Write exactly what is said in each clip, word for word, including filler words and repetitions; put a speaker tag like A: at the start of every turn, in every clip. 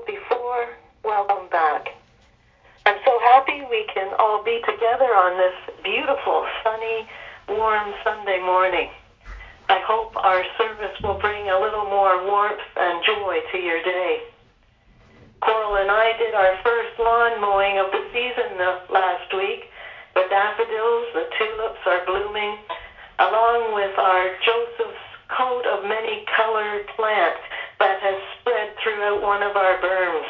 A: before, welcome back. I'm so happy we can all be together on this beautiful, sunny, warm Sunday morning. I hope our service will bring a little more warmth and joy to your day. Coral and I did our first lawn mowing of the season last week. The daffodils, the tulips are blooming, along with our Joseph's coat of many-colored plant that has spread throughout one of our berms.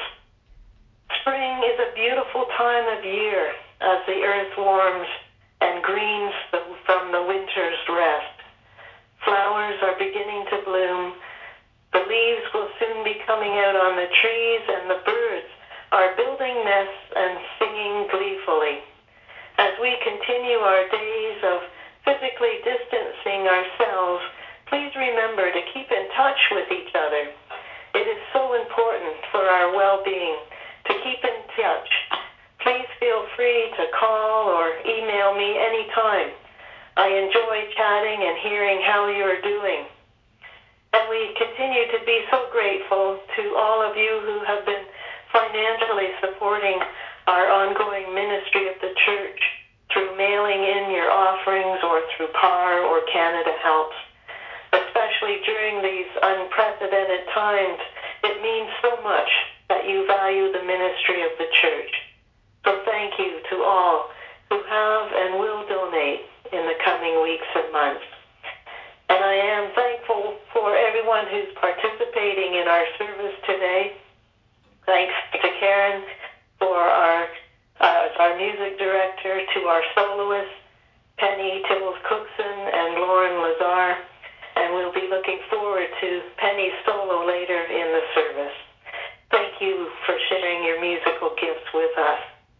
A: Spring is a beautiful time of year as the earth warms and greens from the winter's rest. Flowers are beginning to bloom. The leaves will soon be coming out on the trees, and the birds are building nests and singing gleefully. As we continue our days of physically distancing ourselves, please remember to keep in touch with each other. It is so important for our well-being to keep in touch. Please feel free to call or email me anytime. I enjoy chatting and hearing how you're doing. And we continue to be so grateful to all of you who have been financially supporting our ongoing ministry of the church through mailing in your offerings or through P A R or Canada Helps. Especially during these unprecedented times, it means so much that you value the ministry of the church. So thank you to all who have and will donate in the coming weeks and months. And I am thankful for everyone who's participating in our service today. Thanks to Karen for our uh, our music director, to our soloists, Penny Tibbles-Cookson and Lauren Lazar. And we'll be looking forward to Penny's solo later in the service. Thank you for sharing your musical gifts with us.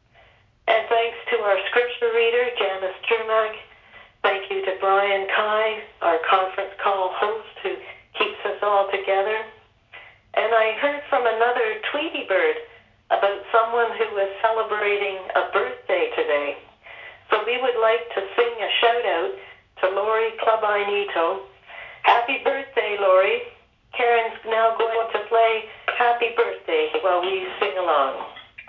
A: And thanks to our scripture reader, Janice Termack. Thank you to Brian Kai, our conference call host, who keeps us all together. And I heard from another Tweety Bird about someone who was celebrating a birthday today. So we would like to sing a shout-out to Lori Clubainito. Happy birthday, Lori. Karen's now going to play Happy Birthday while we sing along.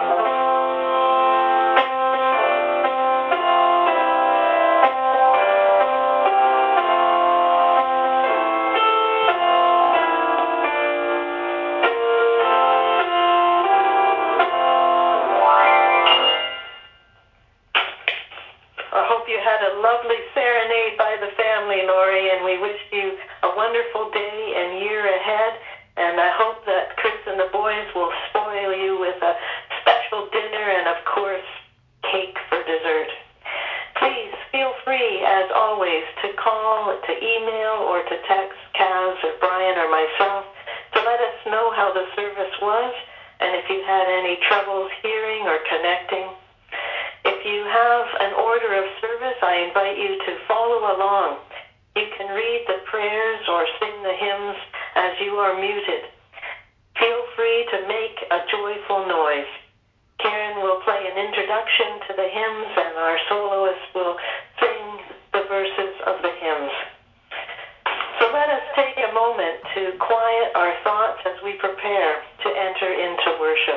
A: I hope you had a lovely serenade by the family, Lori, and we wish you a wonderful day and year ahead. And I hope that Chris and the boys will spoil you with a special dinner and, of course, cake for dessert. Please feel free, as always, to call, to email, or to text Kaz or Brian or myself to let us know how the service was and if you had any troubles hearing or connecting. If you have an order of service, I invite you to follow along. You can read the prayers or sing the hymns as you are muted. Feel free to make a joyful noise. Karen will play an introduction to the hymns, and our soloist will sing the verses of the hymns. So let us take a moment to quiet our thoughts as we prepare to enter into worship.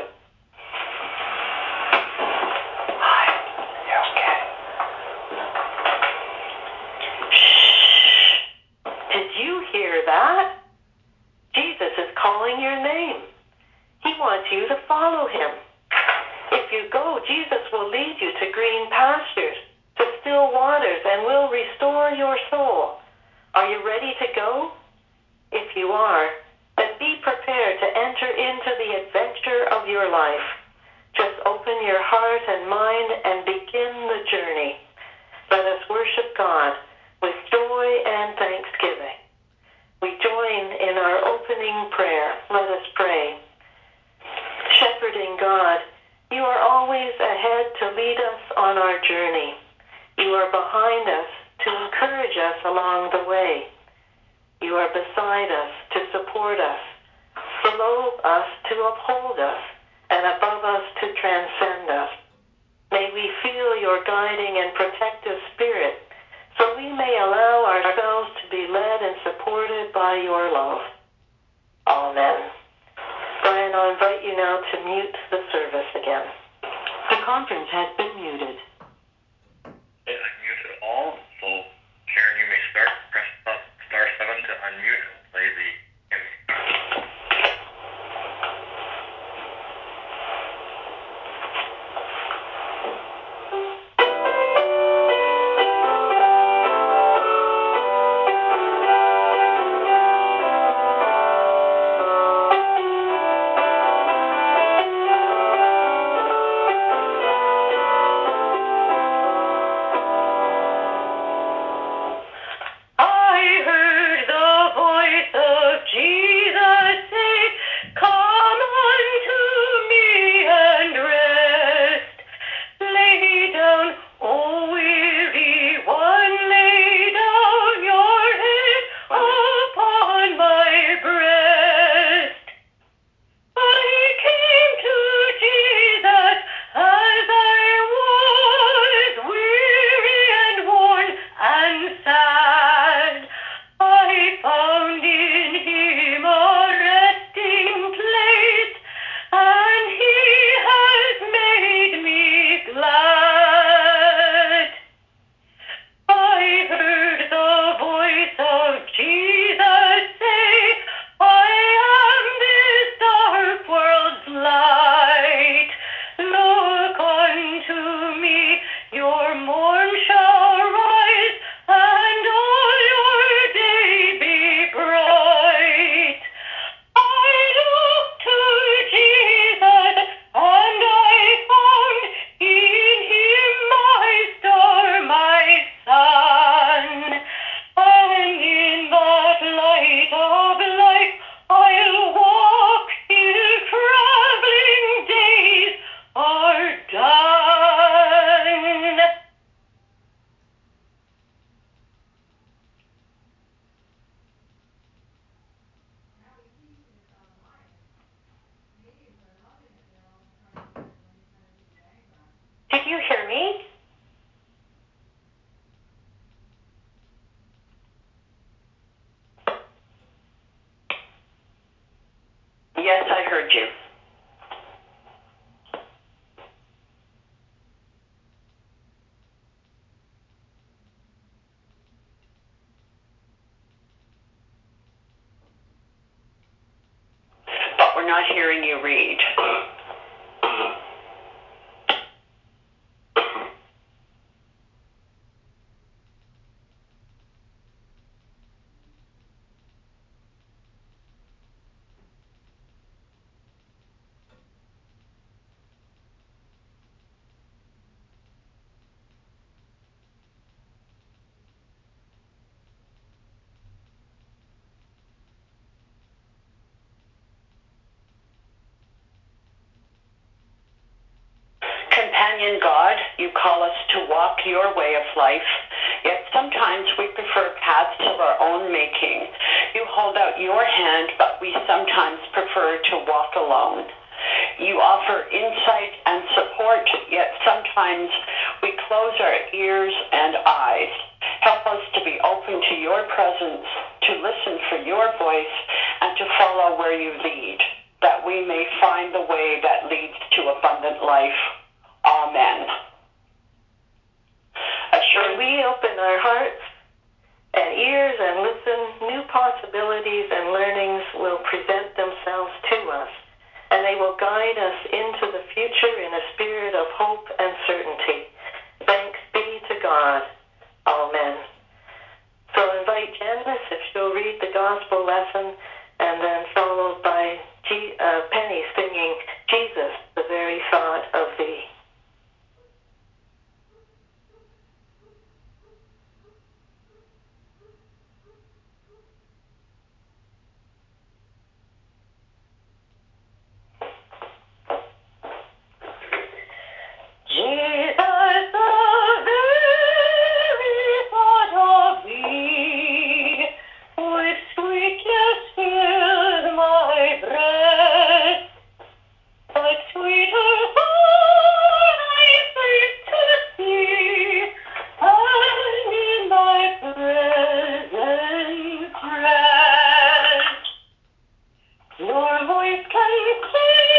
A: Did you hear that? Jesus is calling your name. He wants you to follow him. If you go, Jesus will lead you to green pastures, to still waters, and will restore your soul. Are you ready to go? If you are, then be prepared to enter into the adventure of your life. Just open your heart and mind and begin the journey. Let us worship God with joy and thanksgiving. We join in our opening prayer. Let us pray. Shepherding God, you are always ahead to lead us on our journey. You are behind us to encourage us along the way. You are beside us to support us, below us to uphold us, and above us to transcend us. May we feel your guiding and protective spirit, so we may allow ourselves to be led and supported by your love. Amen. Brian, on invite you now to mute the service again. The conference has been muted.
B: Okay, I've muted all, so Karen, you may start. Press star seven to unmute and play the hymn.
A: I heard the voice of Jesus say, "Come unto me and rest. Lay down, O weary one, lay down your head upon my breast." I came to Jesus as I was, weary and worn and sad. I found in him a resting place, and he has made me glad. I heard the voice of Jesus say, "I am this dark world's light. Look unto me, your morn shall rise, and all your day be bright." I looked to Jesus, and I found in him my star, my sun. And in that light of life I'll walk till traveling days are done. Did you hear me? Yes, I heard you. But we're not hearing you read. Companion God, you call us to walk your way of life, yet sometimes we prefer paths of our own making. You hold out your hand, but we sometimes prefer to walk alone. You offer insight and support, yet sometimes we close our ears and eyes. Help us to be open to your presence, to listen for your voice, and to follow where you lead, that we may find the way that leads to abundant life. Amen. When we open our hearts and ears and listen, new possibilities and learnings will present themselves to us, and they will guide us into the future in a spirit of hope and certainty. Thanks be to God. Amen. So I'll invite Janice if she'll read the gospel lesson, and then followed by G- uh, Penny singing, "Jesus, the very thought of thee." Jesus, the very thought of thee with sweetness fills my breast, but sweeter far thy face to see, and in thy presence rest. Your voice can say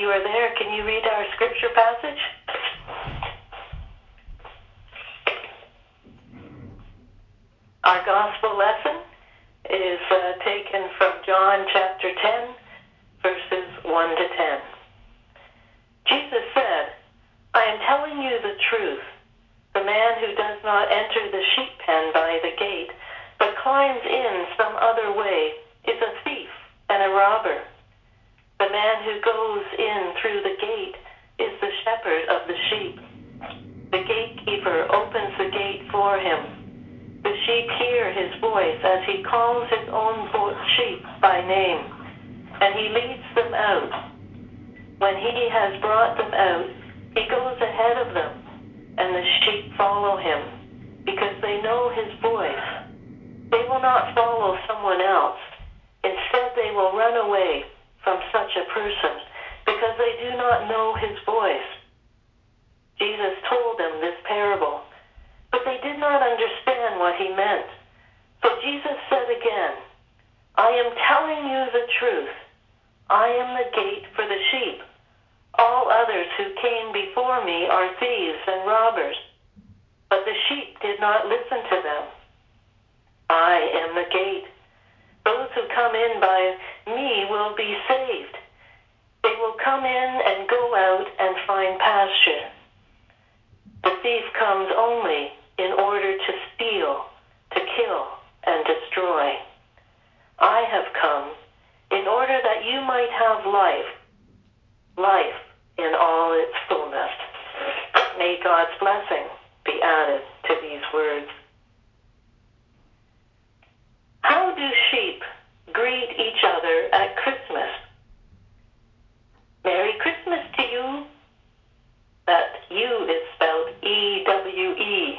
A: you are there, can you read our scripture passage? Our gospel lesson is uh, taken from John chapter ten, verses one to ten. Jesus said, I am telling you the truth. The man who does not enter the sheep pen by the gate, but climbs in some other way, is a thief and a robber. The man who goes in through the gate is the shepherd of the sheep. The gatekeeper opens the gate for him. The sheep hear his voice as he calls his own sheep by name, and he leads them out. When he has brought them out, he goes ahead of them, and the sheep follow him, because they know his voice. They will not follow someone else. Instead, they will run away from such a person, because they do not know his voice. Jesus told them this parable, but they did not understand what he meant. So Jesus said again, I am telling you the truth. I am the gate for the sheep. All others who came before me are thieves and robbers, but the sheep did not listen to them. I am the gate. Those who come in by me will be saved. They will come in and go out and find pasture. The thief comes only in order to steal, to kill, and destroy. I have come in order that you might have life, life in all its fullness. May God's blessing be added to these words. How do sheep greet each other at Christmas? Merry Christmas to you. That U is spelled E W E.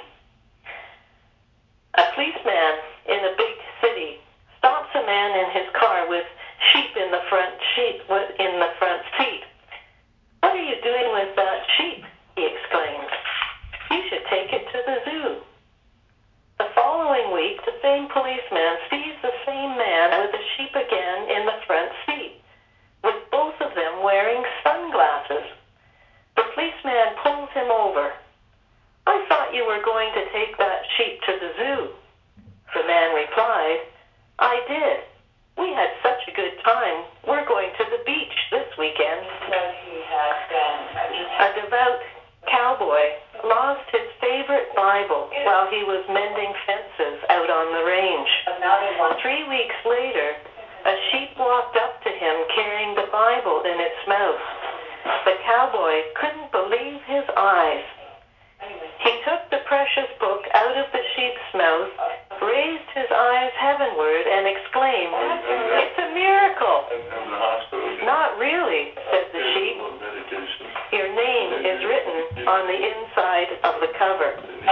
A: A policeman in a big city stops a man in his car with sheep in the front sheep in the front seat. What are you doing with that sheep? He exclaims. You should take it to the zoo. The following week, the same policeman sees the same man with a sheep again in the front seat, with both of them wearing sunglasses. The policeman pulls him over. I thought you were going to take that sheep to the zoo. The man replied, I did. We had such a good time. We're going to the beach this weekend.
C: Said he had been
A: A devout cowboy lost his favorite Bible while he was mending fences out on the range. Three weeks later, a sheep walked up to him carrying the Bible in its mouth. The cowboy couldn't believe his eyes. He took the precious book out of the sheep's mouth, raised his eyes heavenward, and exclaimed, It's a miracle! Not really, said the sheep. Your name is written on the inside of the cover.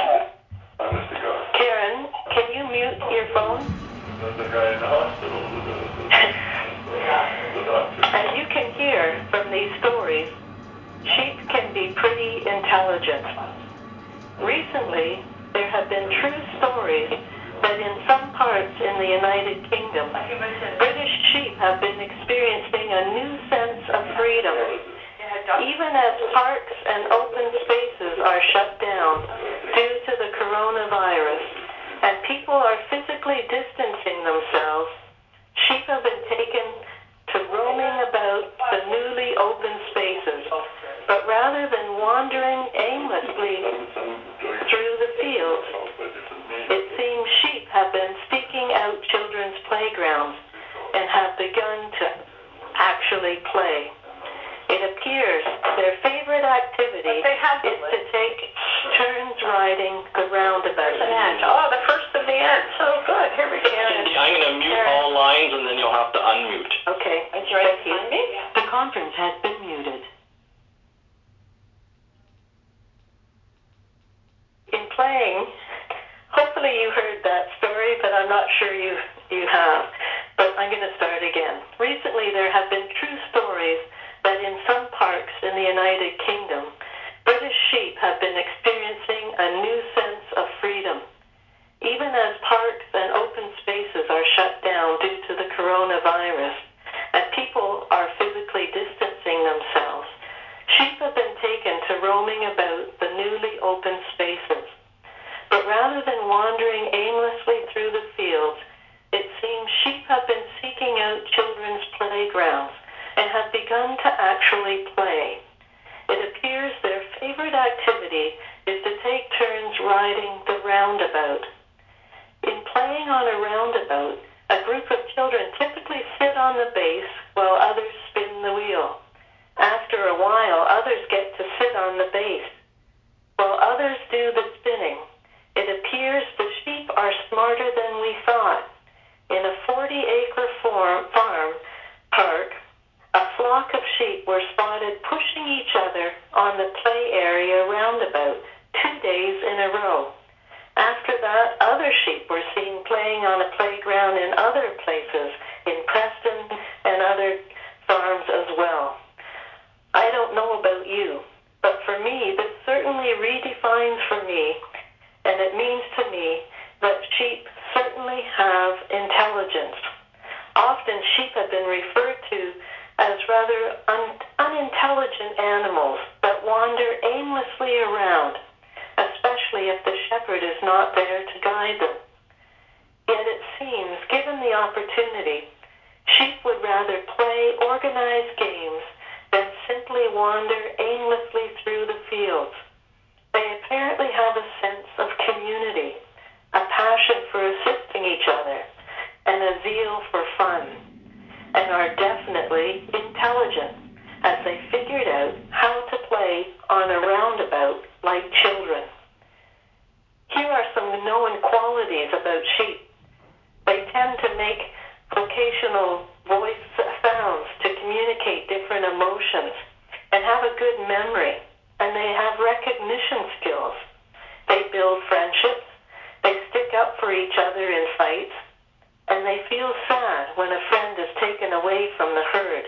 A: Karen, can you mute your phone? As you can hear from these stories, sheep can be pretty intelligent. Recently, there have been true stories that in some parts in the United Kingdom, British sheep have been experiencing a new sense of freedom. Even as parks and open spaces are shut down due to the coronavirus and people are physically distancing themselves, sheep have been taken to roaming about the newly open spaces. But rather than wandering aimlessly through the fields, it seems sheep have been seeking out children's playgrounds and have begun to actually play. It appears their favorite activity is to take turns riding the roundabout.
C: Oh, the first of the end. So good. Here we go.
D: Cindy, I'm going to mute
A: Karen.
D: all lines, and then you'll have to unmute.
A: Okay.
C: Is you right
A: Thank you.
C: behind me?
A: The conference has been muted. In playing, hopefully you heard that story, but I'm not sure you, you have. But I'm going to start again. Recently, there have been true stories that in some parks in the United Kingdom, British sheep have been experiencing a new sense of freedom. Even as parks and open spaces are shut down due to the coronavirus, and people are physically distancing themselves, playgrounds and have begun to actually play. It appears their favorite activity is to take turns riding the roundabout. In playing on a roundabout, a group of children typically sit on the base while others spin the wheel. After a while, others get to sit on the base. While others do the spinning, it appears the sheep are smarter than we thought. In a forty-acre farm park, a flock of sheep were spotted pushing each other on the play area roundabout two days in a row. After that, other sheep were seen playing on a playground in other places, in Preston and other farms as well. I don't know about you, but for me, this certainly redefines for me, and it means to me that sheep certainly have intelligence. Often sheep have been referred to as rather un- unintelligent animals that wander aimlessly around, especially if the shepherd is not there to guide them. Yet it seems, given the opportunity, sheep would rather play organized games than simply wander aimlessly through the fields. They apparently have a sense of community, a passion for assisting each other, and a zeal for fun, and are definitely intelligent, as they figured out how to play on a roundabout like children. Here are some known qualities about sheep. They tend to make vocational voice sounds to communicate different emotions and have a good memory, and they have recognition skills. They build friendships, they stick up for each other in fights, and they feel sad when a friend is taken away from the herd.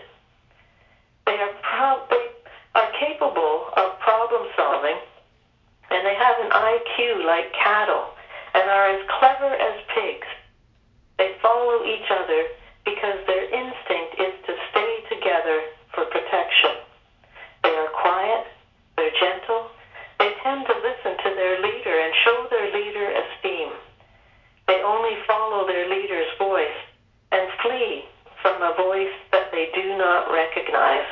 A: They are pro- they are capable of problem solving, and they have an I Q like cattle and are as clever as pigs. They follow each other because their instinct is to stay together for protection. They are quiet, they're gentle, they tend to listen to their leader and show their leader esteem. They only follow their leader's voice and flee from a voice that they do not recognize.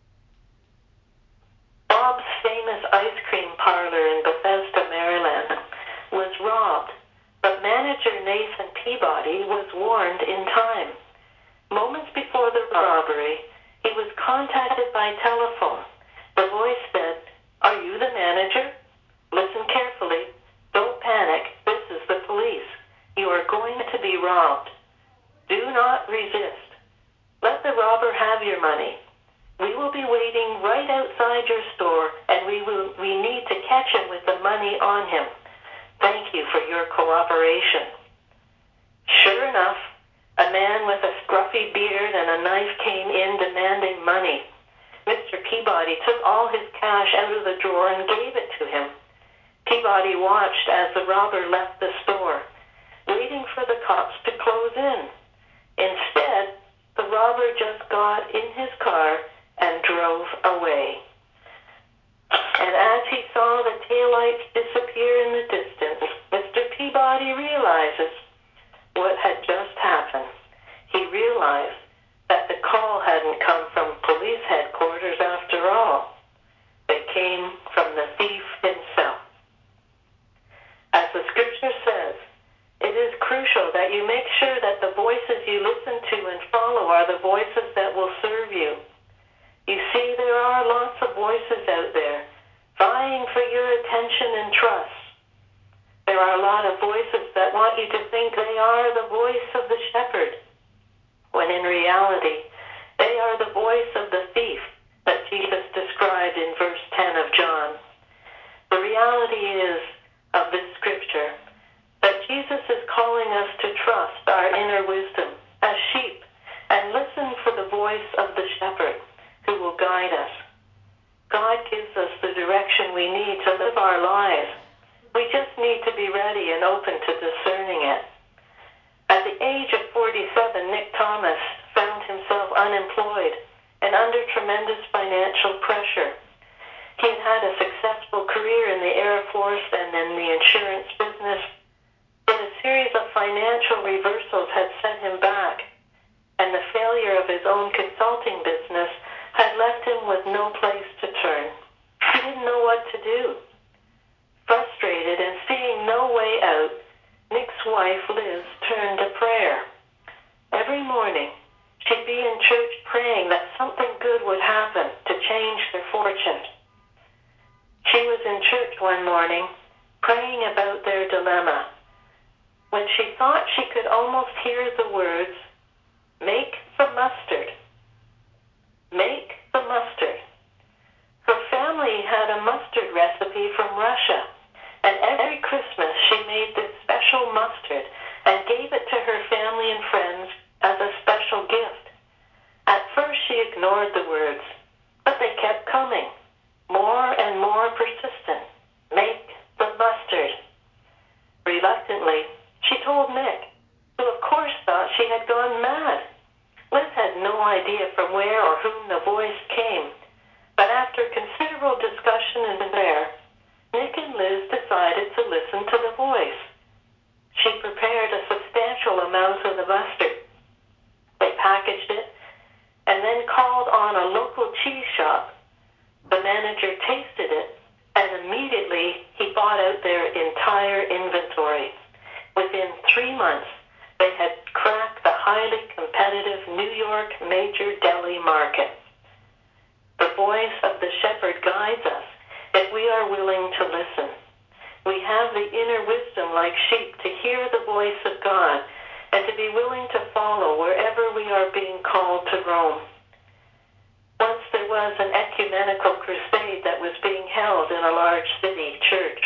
A: Bob's famous ice cream parlor in Bethesda, Maryland, was robbed, but manager Nathan Peabody was warned in time. Moments before the robbery, he was contacted by telephone. The voice said, "Are you the manager? Listen carefully. Don't panic. This is the police. You are going to be robbed. Do not resist. Let the robber have your money. We will be waiting right outside your store, and we will we need to catch him with the money on him. Thank you for your cooperation." Sure enough, a man with a scruffy beard and a knife came in demanding money. Mister Peabody took all his cash out of the drawer and gave it to him. Peabody watched as the robber left the store, waiting for the cops to close in. Instead, the robber just got in his car and drove away. And as he saw the taillights disappear in the distance, Mister Peabody realizes what had just happened. He realized that the call hadn't come from police headquarters after all. They came from the thief himself. As the scripture says, it is crucial that you make sure that the voices you listen to and follow are the voices that will serve you. You see, there are lots of voices out there vying for your attention and trust. There are a lot of voices that want you to think they are the voice of the shepherd, when in reality, they are the voice of the thief that Jesus described in verse ten of John. The reality is, of this scripture, that Jesus is calling us to trust our inner wisdom as sheep and listen for the voice of the shepherd who will guide us. God gives us the direction we need to live our lives. We just need to be ready and open to discerning it. At the age of forty-seven, Nick Thomas found himself unemployed and under tremendous financial pressure. He had had a successful career in the Air Force and in the insurance business, but a series of financial reversals had set him back, and the failure of his own consulting business had left him with no place to turn. He didn't know what to do. Frustrated and seeing no way out, Nick's wife, Liz, turned to prayer. Every morning, she'd be in church praying that something good would happen to change their fortune. She was in church one morning, praying about their dilemma, when she thought she could almost hear the words, "Make the mustard. Make the mustard." Her family had a mustard recipe from Russia, and every Christmas she made this special mustard and gave it to her family and friends as a special gift. At first she ignored the words, but they kept coming, more and more persistent. Make the mustard. Reluctantly, she told Nick, who of course thought she had gone mad. Liz had no idea from where or whom the voice came, but after considerable discussion and prayer, Nick and Liz decided to listen to the voice. She prepared a substantial amount of the mustard. They packaged it and then called on a local cheese shop. The manager tasted it, and immediately he bought out their entire inventory. Within three months, they had cracked the highly competitive New York major deli market. The voice of the shepherd guides us if we are willing to listen. We have the inner wisdom like sheep to hear the voice of God and to be willing to follow wherever we are being called to roam. Once there was an ecumenical crusade that was being held in a large city church.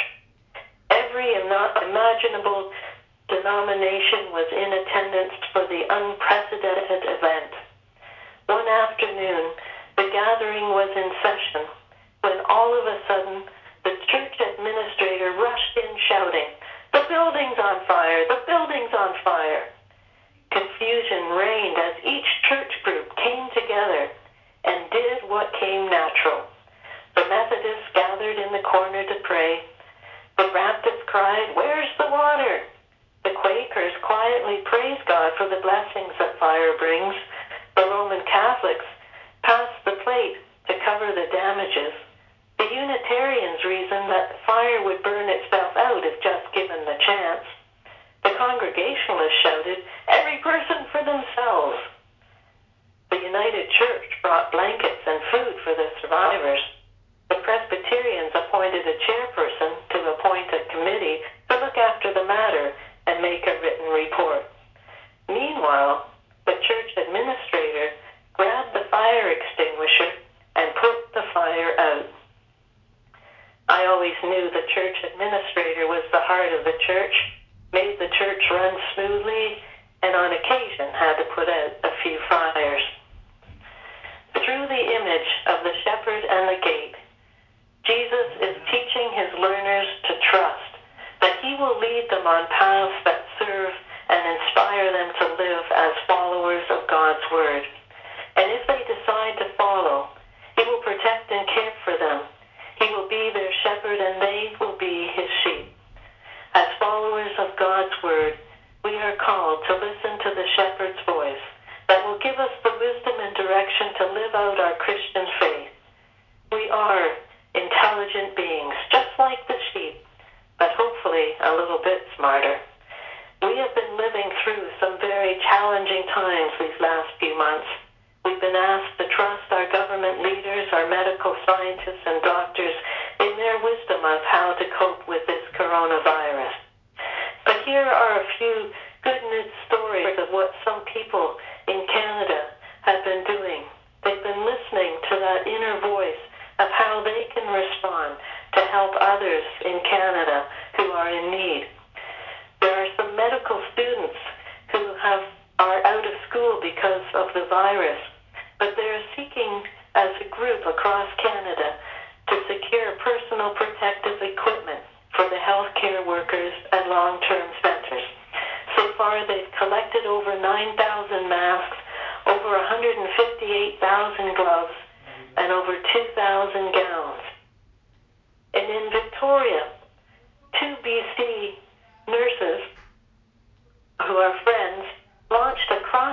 A: Every imaginable denomination was in attendance for the unprecedented event. One afternoon, the gathering was in session when all of a sudden the church administrator rushed in shouting, "The building's on fire! The building's on fire!" Confusion reigned as each church group came together and did what came natural. The Methodists gathered in the corner to pray. The Baptists cried, "Where's the water?" The Quakers quietly praised God for the blessings that fire brings. The Roman Catholics passed the plate to cover the damages. The Unitarians reasoned that the fire would burn itself out if just given the chance. The Congregationalists shouted, "Every person for themselves." The United Church brought blankets and food for the survivors. The Presbyterians appointed a chairperson to appoint a committee to look after the matter and make a written report. Meanwhile, the church administrator grabbed the fire extinguisher and put the fire out. I always knew the church administrator was the heart of the church, made the church run smoothly, and on occasion had to put out a few fires. Through the image of the shepherd and the gate, Jesus is teaching his learners to trust that he will lead them on paths that serve and inspire them to live as followers of God's word. And if they decide to follow, he will protect and care for them. He will be their shepherd and they will be his sheep. As followers of God's word, we are called to listen to the shepherd's voice that will give us the wisdom and direction to live out our Christian faith. We are intelligent beings, just like the sheep, but hopefully a little bit smarter. We have been living through some very challenging times these last few months. We've been asked to trust our government leaders, our medical scientists and doctors in their wisdom of how to cope with this coronavirus. But here are a few good news stories of what some people in Canada have been doing. They've been listening to that inner voice of how they can respond to help others in Canada who are in need. There are some medical students who have are out of school because of the virus, but they're seeking as a group across Canada to secure personal protective equipment for the healthcare workers and long-term centers. So far, they've collected over nine thousand masks, over one hundred fifty-eight thousand gloves, and over two thousand gowns. And in Victoria, two B C nurses who are friends launched a cross-country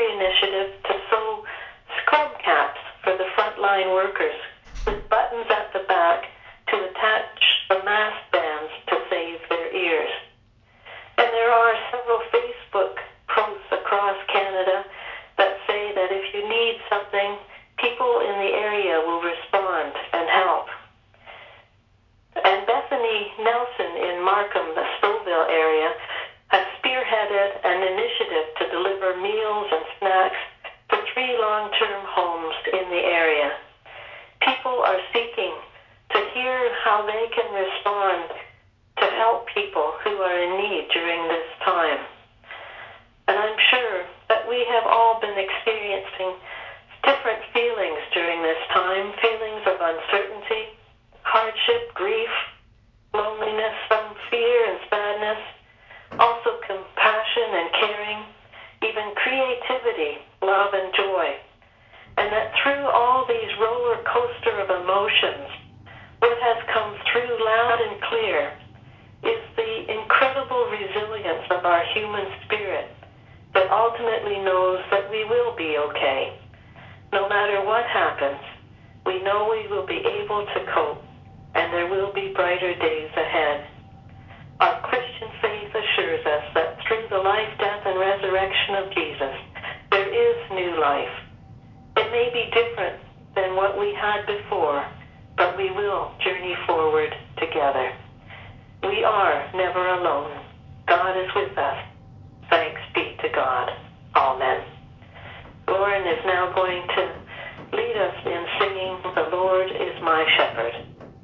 A: voluntary initiative to sew scrub caps for the frontline workers with buttons at the back to attach the mask bands to save their ears. And there are several Facebook posts across Canada that say that if you need something, people in the area will respond and help. And Bethany Nelson in Markham, the Stouffville area, has spearheaded an initiative to deliver meals and snacks to three long-term homes in the area. People are seeking to hear how they can respond to help people who are in need during this time. And I'm sure that we have all been experiencing different feelings during this time, feelings of uncertainty, hardship, grief, loneliness, some fear and sadness, also compassion and caring, even creativity, love and joy. And that through all these roller coaster of emotions, what has come through loud and clear is the incredible resilience of our human spirit that ultimately knows that we will be okay. No matter what happens, we know we will be able to cope, and there will be brighter days ahead. Our Christian faith assures us that through the life, death, and resurrection of Jesus, there is new life. It may be different than what we had before, but we will journey forward together. We are never alone. God is with us. Thanks be to God. Amen. Lauren is now going to lead us in singing, "The Lord is My Shepherd."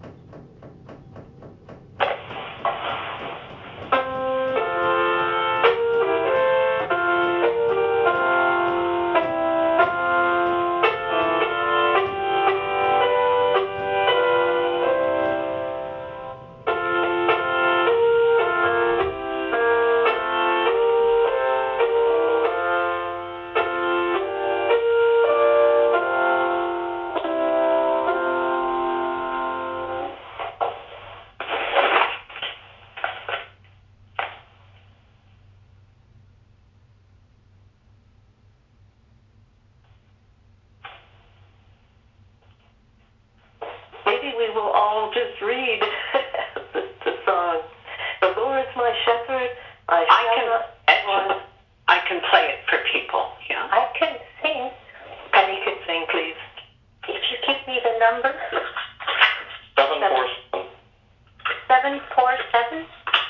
A: Maybe we will all just read the, the song. The Lord's my shepherd, I shall
C: I can,
A: not want.
C: I can play it for people, yeah?
E: I can sing.
A: Penny can sing, please.
E: If you give me the number.
D: Seven four seven.
E: Seven four seven?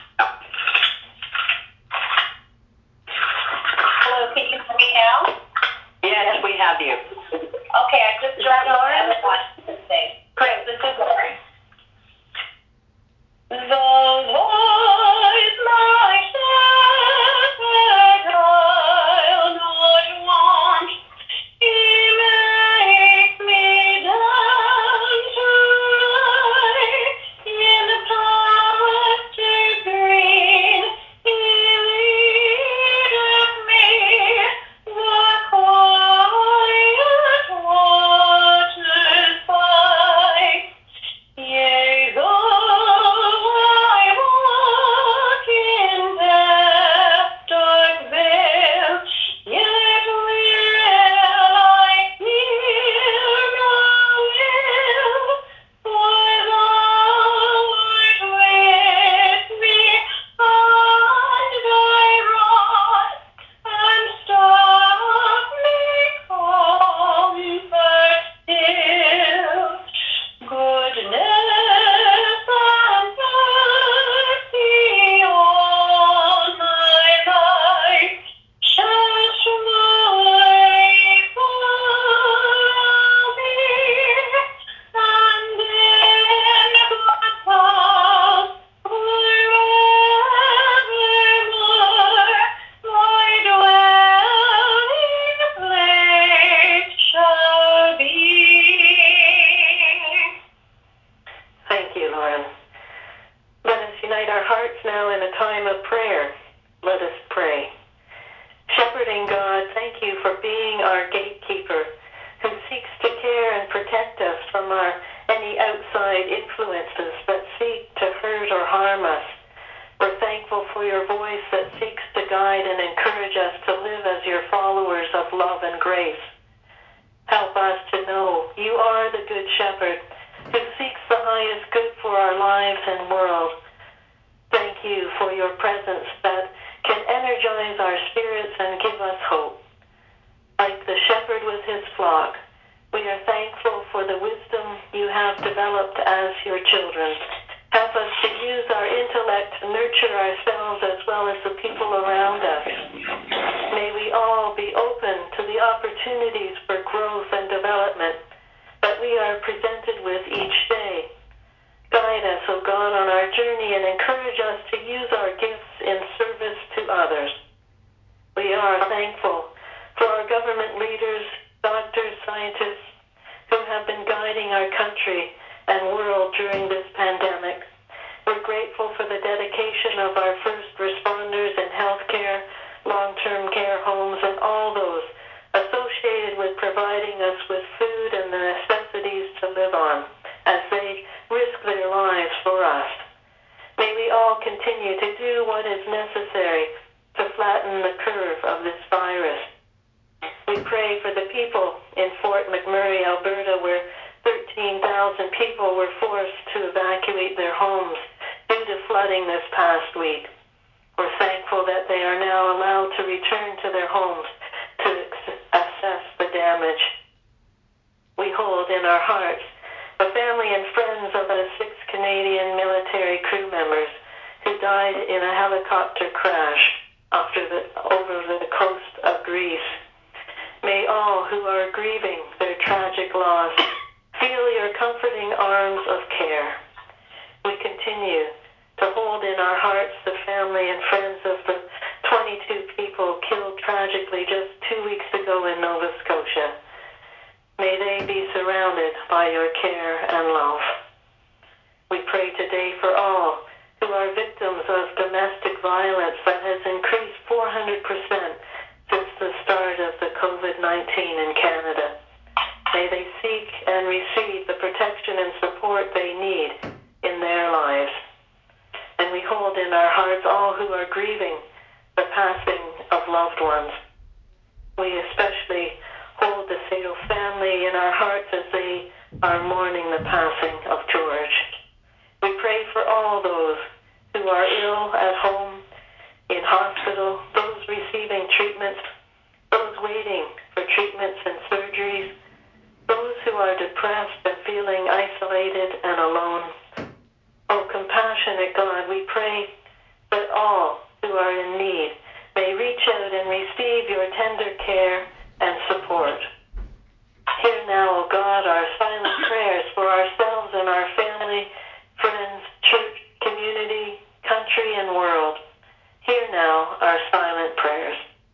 E: Hello, can you hear me now?
C: Yes, we have you.
E: Okay, I just dropped Lauren. Great.
C: This is Lauren. The Lord my shepherd, I'll not want. He makes me down to lie in pastures green. He leadeth me the quiet waters by. Yea, though I walk in death's dark vale, yet will I fear no ill, for thou art with me, and thy rod and staff me comfort still. Goodness and mercy all my life shall surely follow me, and in God's house forevermore my dwelling place shall be.
A: Thank you, Lauren. Let us unite our hearts now in a time of prayer. Let us pray. Shepherding God, thank you for being our gatekeeper who seeks to care and protect us from our any outside influences that seek to hurt or harm us. We're thankful for your voice that seeks to guide and encourage us to live as your followers of love and grace. Help us to know you are the Good Shepherd who seeks the highest good for our lives and world. Thank you for your presence that can energize our spirits and give us hope. Like the shepherd with his flock, we are thankful for the wisdom you have developed as your children. Help us to use our intellect to nurture ourselves as well as the people around us. May we all be open to the opportunities for growth and development that we are presented with each day. Guide us, O God, on our journey and encourage us to use our gifts in service to others. We are thankful for our government leaders, doctors, scientists who have been guiding our country and world during this pandemic. We're grateful for the dedication of our first responders in healthcare, long-term care homes, and all those associated with providing us with food and the necessities to live on as they risk their lives for us. May we all continue to do what is necessary to flatten the curve of this virus. We pray for the people in Fort McMurray, Alberta, where thirteen thousand people were forced to evacuate their homes due to flooding this past week. We're thankful that they are now allowed to return to their homes to ex- assess the damage. We hold in our hearts the family and friends of the six Canadian military crew members who died in a helicopter crash after the, over the coast of Greece. May all who are grieving their tragic loss feel your comforting arms of care. We continue to hold in our hearts the family and friends of the twenty-two people killed tragically just two weeks ago in Nova Scotia. May they be surrounded by your care and love. We pray today for all who are victims of domestic violence that has increased four hundred percent since the start of the COVID nineteen in Canada. May they seek and receive the protection and support they need in their lives. And we hold in our hearts all who are grieving the passing of loved ones. We especially hold the Sato family in our hearts as they are mourning the passing of George. We pray for all those who are ill at home, in hospital, those receiving treatments, those waiting for treatments and surgeries, those who are depressed and feeling isolated and alone. Oh, compassionate God, we pray that all who are in need may reach out and receive your tender care and support. Hear now, O God, our silent prayers for ourselves and our family, friends, church, community, country, and world. Hear now our silent prayers.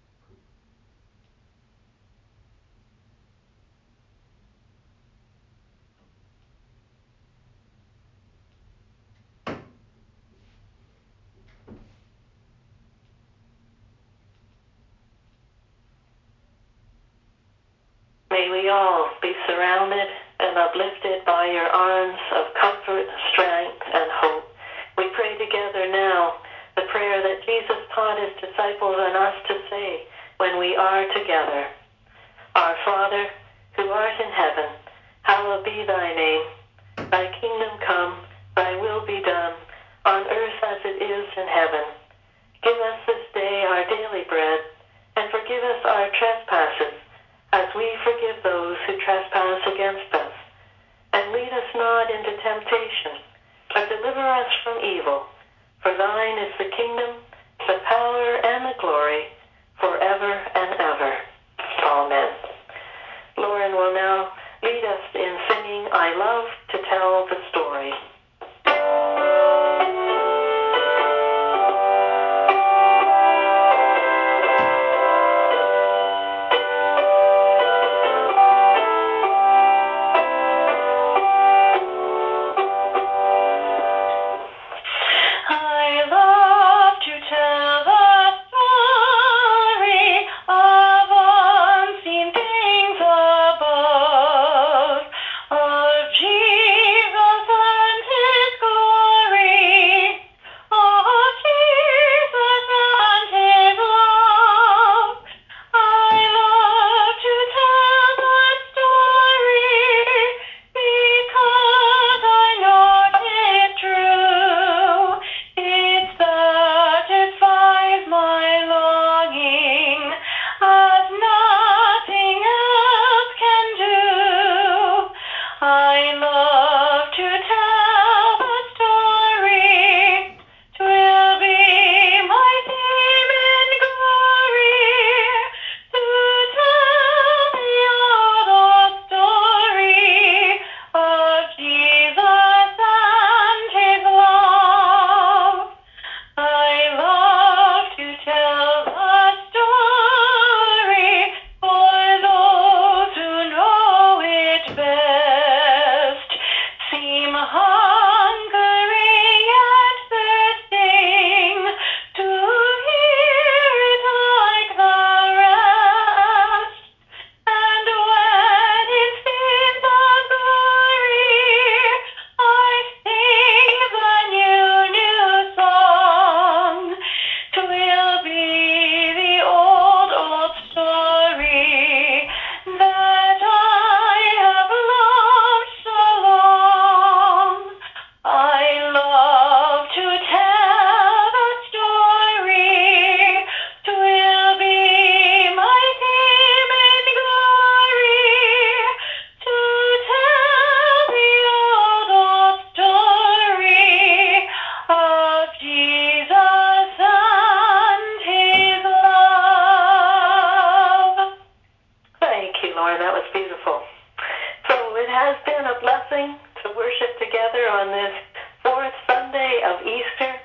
A: May we all be surrounded and uplifted by your arms of comfort, strength, and hope. We pray together now the prayer that Jesus taught his disciples and us to say when we are together. Our Father, who art in heaven, hallowed be thy name. Thy kingdom come, thy will be done, on earth as it is in heaven. Give us this day our daily bread, and forgive us our trespasses, as we forgive those who trespass against us. And lead us not into temptation, but deliver us from evil. For thine is the kingdom, the power, and the glory, forever and ever. Amen. Lauren will now lead us in singing I Love to Tell the Story.
C: I love to tell the story of unseen things above.
A: blessing to worship together on this fourth Sunday of Easter.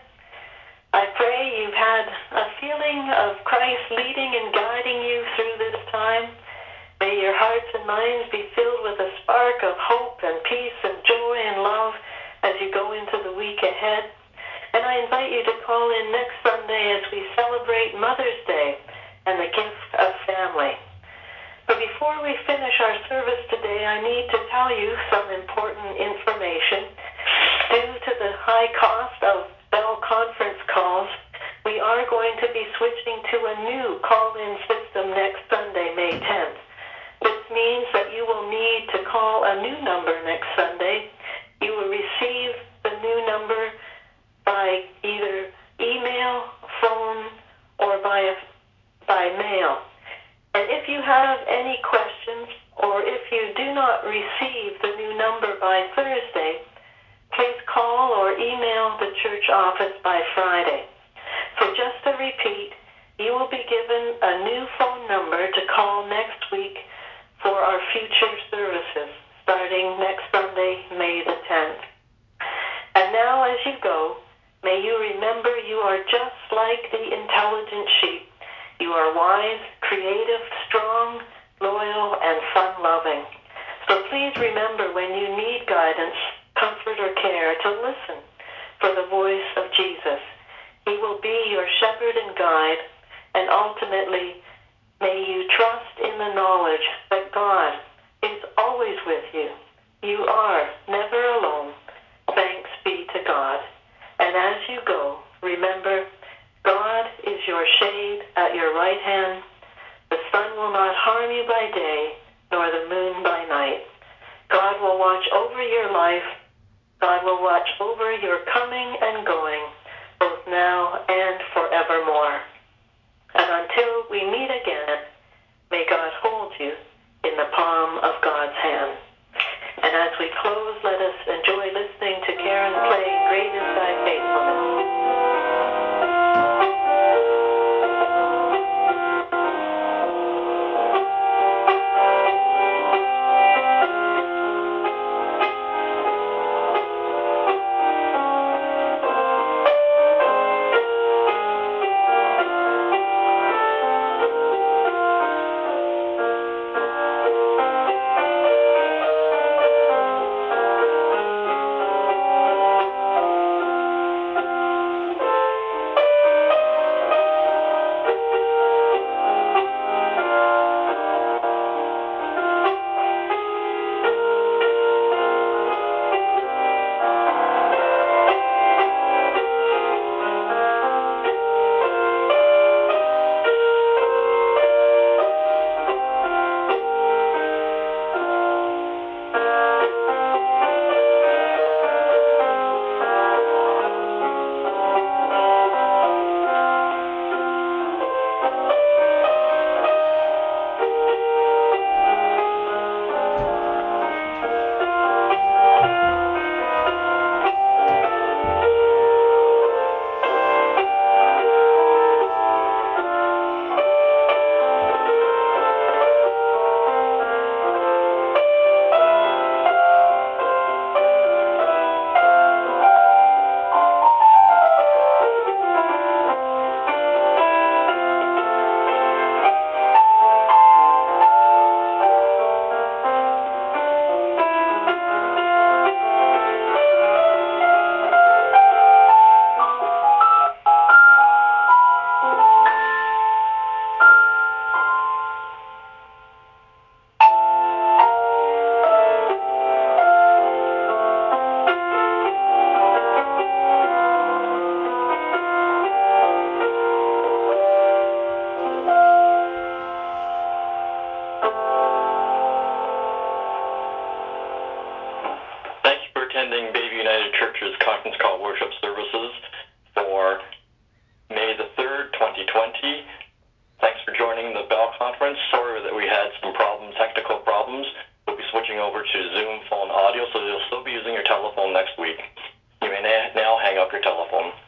A: I pray you've had a feeling of Christ leading and guiding you through this time. May your hearts and minds be filled with a spark of hope and peace and joy and love as you go into the week ahead. And I invite you to call in next Sunday as we celebrate Mother's Day and the gift of family. But before we finish our service today, I need to tell you some important information. Due to the high cost of Bell conference calls, we are going to be switching to a new call-in system next Sunday, May tenth. This means that you will need to call a new number next Sunday. You will receive the new number by either email, phone, or by, by mail. And if you have any questions, or if you do not receive the new number by Thursday, please call or email the church office by Friday. So just to repeat, you will be given a new phone number to call next week for our future services, starting next Sunday, May the tenth. And now as you go, may you remember you are just like the intelligent sheep. You are wise, creative, strong, loyal, and fun-loving. So please remember when you need guidance, comfort, or care to listen for the voice of Jesus. He will be your shepherd and guide, and ultimately, may you trust in the knowledge that God is always with you. You are never alone. Thanks be to God. And as you go, remember, God is your shade at your right hand. The sun will not harm you by day, nor the moon by night. God will watch over your life. God will watch over your coming and going, both now and forevermore. And until we meet again, may God hold you in the palm of God's hand. And as we close, let us enjoy listening to Karen playing Great Is Thy Faithfulness.
D: attending Bayview United Church's conference call worship services for May the third, twenty twenty. Thanks for joining the Bell Conference. Sorry that we had some problem, technical problems. We'll be switching over to Zoom phone audio, so you'll still be using your telephone next week. You may na- now hang up your telephone.